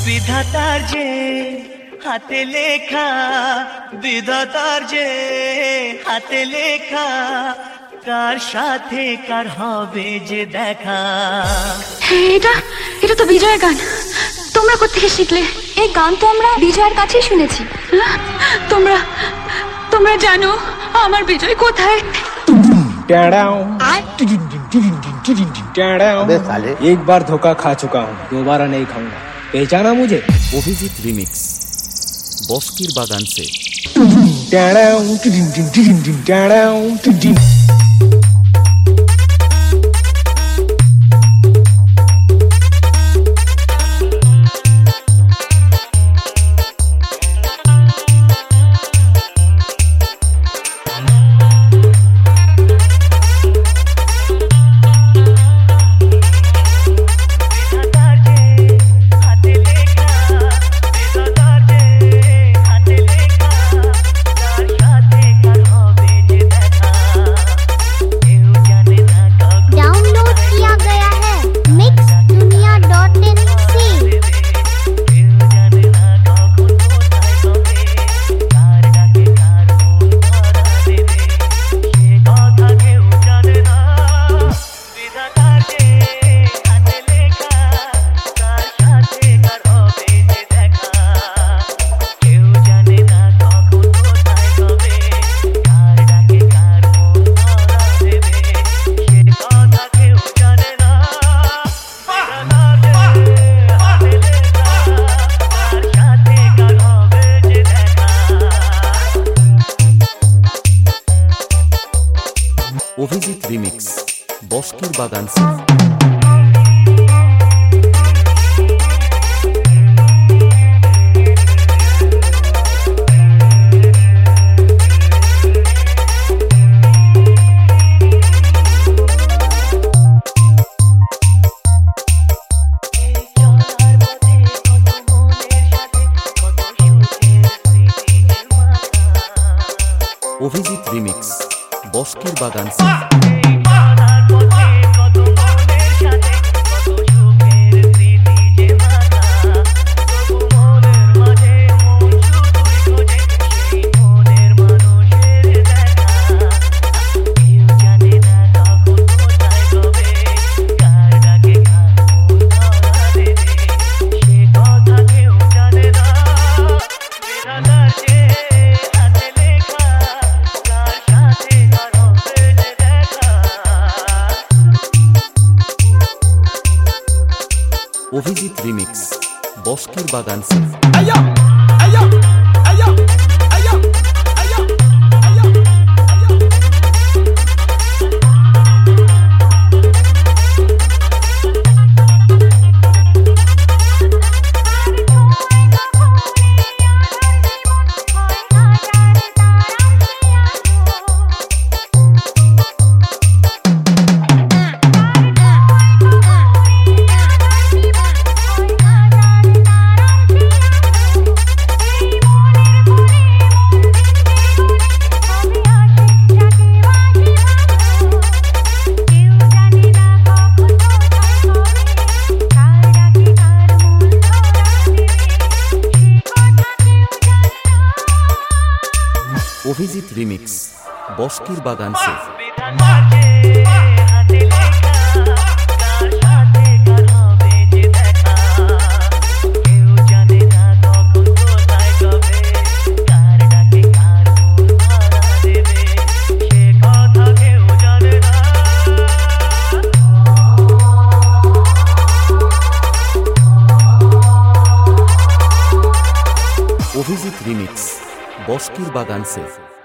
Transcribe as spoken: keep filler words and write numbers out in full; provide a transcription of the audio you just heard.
বিধাতার যে হাতে লেখা, বিধাতার যে হাতে লেখা, কার সাথে কার হবে যে দেখা। এটা এটা তো বিজয়ের গান। তোমরা কোত্থেকে শিখলে? এই গান তো আমরা বিজয়ের কাছেই শুনেছি। তোমরা তোমরা জানো আমার বিজয় কোথায়? एक बार धोखा खा चुका हूँ, दोबारा नहीं खाऊंगा। पहचाना मुझे? অভিজিৎ রিমিক্স বস্কির বাগান সে। অভিজিৎ রিমিক্স বস্কির বাগান সে। অভিজিৎ রিমিক্স বস্কির বাগান সে। অভিজিৎ রিমিক্স বস্কির বাগান সে। অভিজিৎ রিমিক্স বস্কির বাগান সে। অভিজিৎ রিমিক্স বস্কির বাগান সে।